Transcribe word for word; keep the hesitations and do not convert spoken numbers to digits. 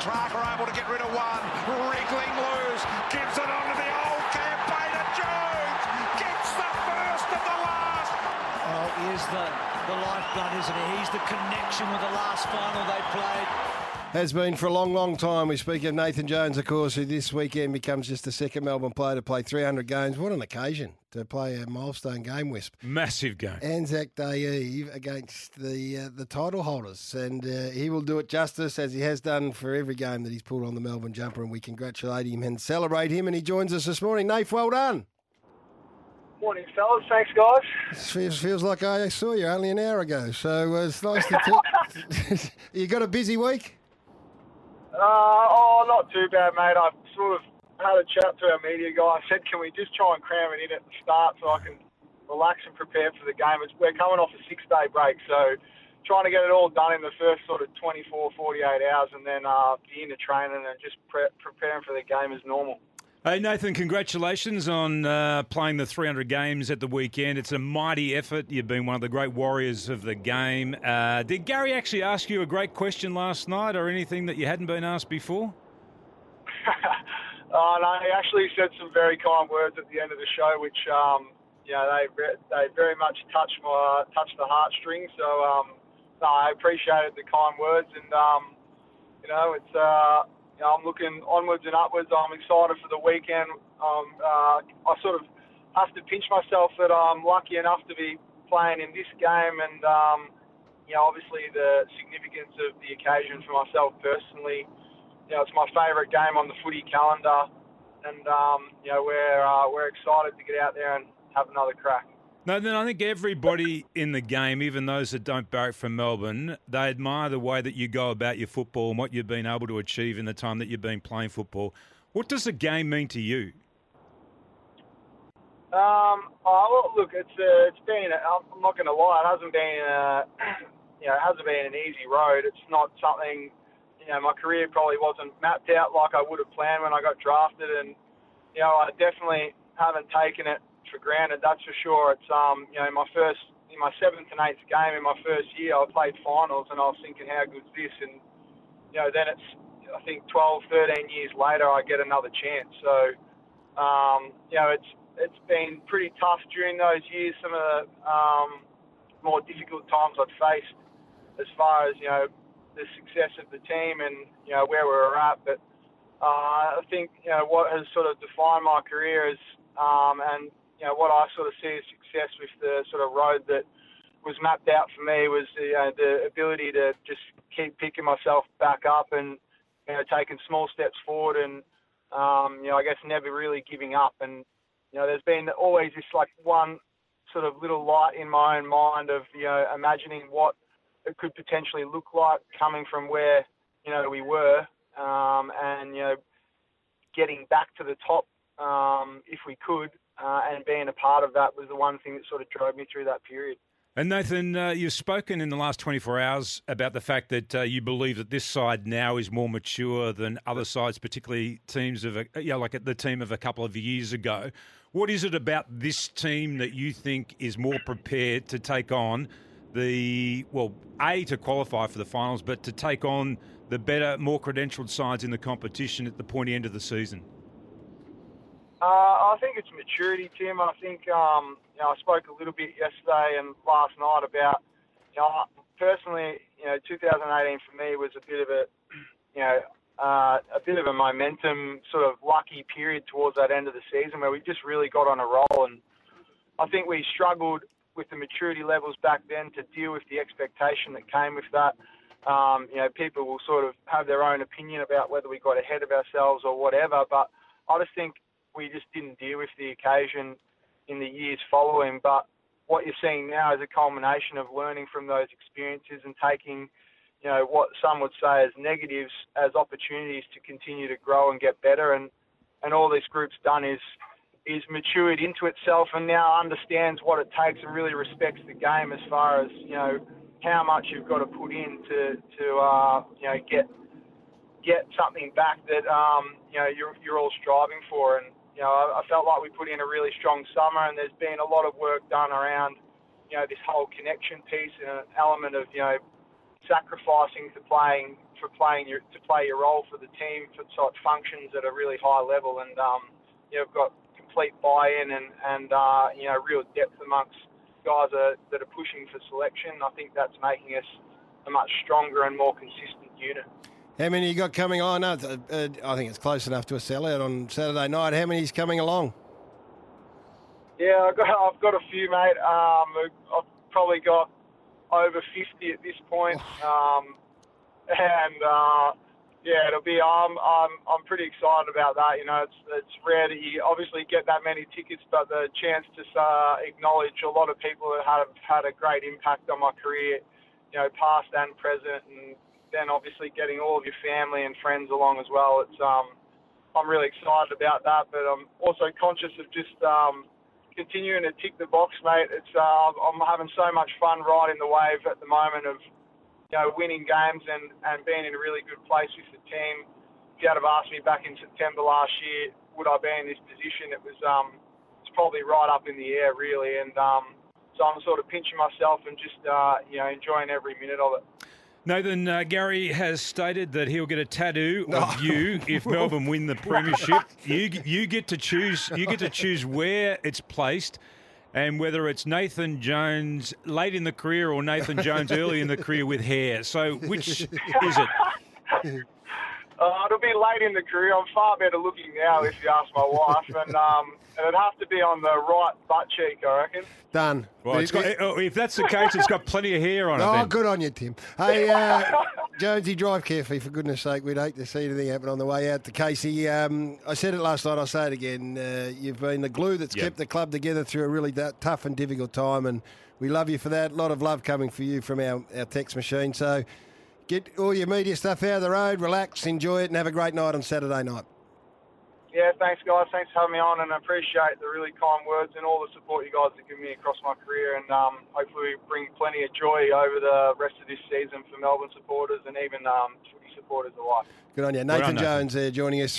Clark are able to get rid of one. Wriggling loose. Gives it on to the old campaigner. Jones gets the first of the last. Oh, he is the, the lifeblood, isn't he? He's the connection with the last final they played. Has been for a long, long time. We speak of Nathan Jones, of course, who this weekend becomes just the second Melbourne player to play three hundred games. What an occasion to play a milestone game, Wisp. Massive game. Anzac Day Eve against the uh, the title holders. And uh, he will do it justice, as he has done for every game that he's pulled on the Melbourne jumper. And we congratulate him and celebrate him. And he joins us this morning. Nath, well done. Morning, fellas. Thanks, guys. It feels, feels like I saw you only an hour ago. So uh, it's nice to talk. You got a busy week? Uh, oh, not too bad, mate. I sort of had a chat to our media guy. I said, can we just try and cram it in at the start so I can relax and prepare for the game? It's, we're coming off a six-day break, so trying to get it all done in the first sort of twenty-four, forty-eight hours and then uh, be into training and just pre- preparing for the game as normal. Hey, Nathan, congratulations on uh, playing the three hundred games at the weekend. It's a mighty effort. You've been one of the great warriors of the game. Uh, did Gary actually ask you a great question last night or anything that you hadn't been asked before? uh, no, he actually said some very kind words at the end of the show, which um, you know, they they very much touched my touched the heartstrings. So um, no, I appreciated the kind words, and um, you know, it's. Uh, You know, I'm looking onwards and upwards. I'm excited for the weekend. Um, uh, I sort of have to pinch myself that I'm lucky enough to be playing in this game, and um, you know, obviously the significance of the occasion for myself personally. You know, it's my favourite game on the footy calendar, and um, you know, we're uh, we're excited to get out there and have another crack. No, then I think everybody in the game, even those that don't barrack from Melbourne, they admire the way that you go about your football and what you've been able to achieve in the time that you've been playing football. What does the game mean to you? Um, oh, well, look, it's uh, it's been. I'm not going to lie, it hasn't been. Uh, you know, it hasn't been an easy road. It's not something. You know, my career probably wasn't mapped out like I would have planned when I got drafted, and you know, I definitely haven't taken it for granted, that's for sure. It's um, you know, in my first, in my seventh and eighth game in my first year, I played finals, and I was thinking, how good's this? And you know, then it's, I think twelve, thirteen years later, I get another chance. So, um, you know, it's it's been pretty tough during those years. Some of the um, more difficult times I've faced, as far as you know, the success of the team and you know where we were at. But uh, I think you know what has sort of defined my career is um, and you know, what I sort of see as success with the sort of road that was mapped out for me was the, uh, the ability to just keep picking myself back up and, you know, taking small steps forward and, um, you know, I guess never really giving up. And, you know, there's been always this like one sort of little light in my own mind of, you know, imagining what it could potentially look like coming from where, you know, we were um, and, you know, getting back to the top um, if we could. Uh, and being a part of that was the one thing that sort of drove me through that period. And Nathan, uh, you've spoken in the last twenty-four hours about the fact that uh, you believe that this side now is more mature than other sides, particularly teams of, a, you know, like the team of a couple of years ago. What is it about this team that you think is more prepared to take on the, well, A, to qualify for the finals, but to take on the better, more credentialed sides in the competition at the pointy end of the season? Uh, I think it's maturity, Tim. I think um, you know, I spoke a little bit yesterday and last night about, you know, personally, you know, two thousand eighteen for me was a bit of a, you know, uh, a bit of a momentum sort of lucky period towards that end of the season where we just really got on a roll, and I think we struggled with the maturity levels back then to deal with the expectation that came with that. Um, you know, people will sort of have their own opinion about whether we got ahead of ourselves or whatever, but I just think we just didn't deal with the occasion in the years following. But what you're seeing now is a culmination of learning from those experiences and taking, you know, what some would say as negatives as opportunities to continue to grow and get better. And, and all this group's done is is matured into itself and now understands what it takes and really respects the game as far as, you know, how much you've got to put in to, to uh, you know, get get something back that, um, you know, you're, you're all striving for. And, you know, I, I felt like we put in a really strong summer, and there's been a lot of work done around, you know, this whole connection piece and an element of, you know, sacrificing to playing for playing your to play your role for the team for so it functions at a really high level, and um, you know, I've got complete buy-in and and uh, you know, real depth amongst guys are, that are pushing for selection. I think that's making us a much stronger and more consistent unit. How many you got coming on? Oh, no, uh, I think it's close enough to a sellout on Saturday night. How many's coming along? Yeah, I've got, I've got a few, mate. Um, I've probably got over fifty at this point. Um, and, uh, yeah, it'll be, um, I'm, I'm pretty excited about that. You know, it's, it's rare that you obviously get that many tickets, but the chance to uh, acknowledge a lot of people that have had a great impact on my career, you know, past and present, and then obviously getting all of your family and friends along as well. It's, um, I'm really excited about that, but I'm also conscious of just, um, continuing to tick the box, mate. It's uh, I'm having so much fun riding the wave at the moment of, you know, winning games and, and being in a really good place with the team. If you had have asked me back in September last year, would I be in this position? It was um, it's probably right up in the air, really. And um, so I'm sort of pinching myself and just uh, you know, enjoying every minute of it. Nathan, uh, Gary has stated that he'll get a tattoo of you if Melbourne win the premiership. You you get to choose. You get to choose where it's placed, and whether it's Nathan Jones late in the career or Nathan Jones early in the career with hair. So which is it? Uh, it'll be late in the career. I'm far better looking now, if you ask my wife, and um, it'd have to be on the right butt cheek, I reckon. Done. Well, it's got, if that's the case, it's got plenty of hair on it. Oh, then. good on you, Tim. Hey, uh, Jonesy, drive carefully, for goodness sake. We'd hate to see anything happen on the way out to Casey. Um, I said it last night, I'll say it again. Uh, you've been the glue that's yep. kept the club together through a really d- tough and difficult time, and we love you for that. A lot of love coming for you from our, our text machine. So get all your media stuff out of the road, relax, enjoy it, and have a great night on Saturday night. Yeah, thanks, guys. Thanks for having me on, and I appreciate the really kind words and all the support you guys have given me across my career, and um, hopefully we bring plenty of joy over the rest of this season for Melbourne supporters and even um, footy supporters alike. Good on you. Nathan Well done, Nathan. Jones there joining us.